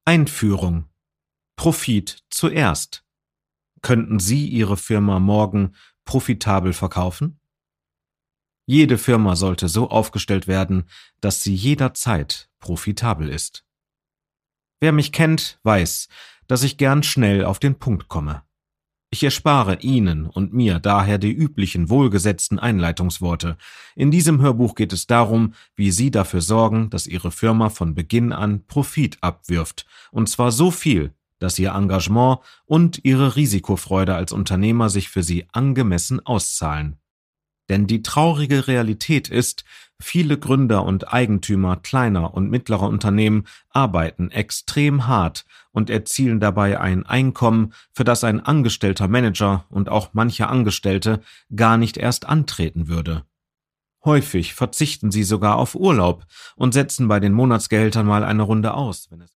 Einführung. Profit zuerst. Könnten Sie Ihre Firma morgen profitabel verkaufen? Jede Firma sollte so aufgestellt werden, dass sie jederzeit profitabel ist. Wer mich kennt, weiß, dass ich gern schnell auf den Punkt komme. Ich erspare Ihnen und mir daher die üblichen wohlgesetzten Einleitungsworte. In diesem Hörbuch geht es darum, wie Sie dafür sorgen, dass Ihre Firma von Beginn an Profit abwirft, und zwar so viel, dass Ihr Engagement und Ihre Risikofreude als Unternehmer sich für Sie angemessen auszahlen. Denn die traurige Realität ist, viele Gründer und Eigentümer kleiner und mittlerer Unternehmen arbeiten extrem hart und erzielen dabei ein Einkommen, für das ein angestellter Manager und auch mancher Angestellte gar nicht erst antreten würde. Häufig verzichten sie sogar auf Urlaub und setzen bei den Monatsgehältern mal eine Runde aus, wenn es